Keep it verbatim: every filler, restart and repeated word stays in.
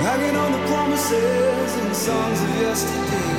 hanging on the promises and the songs of yesterday.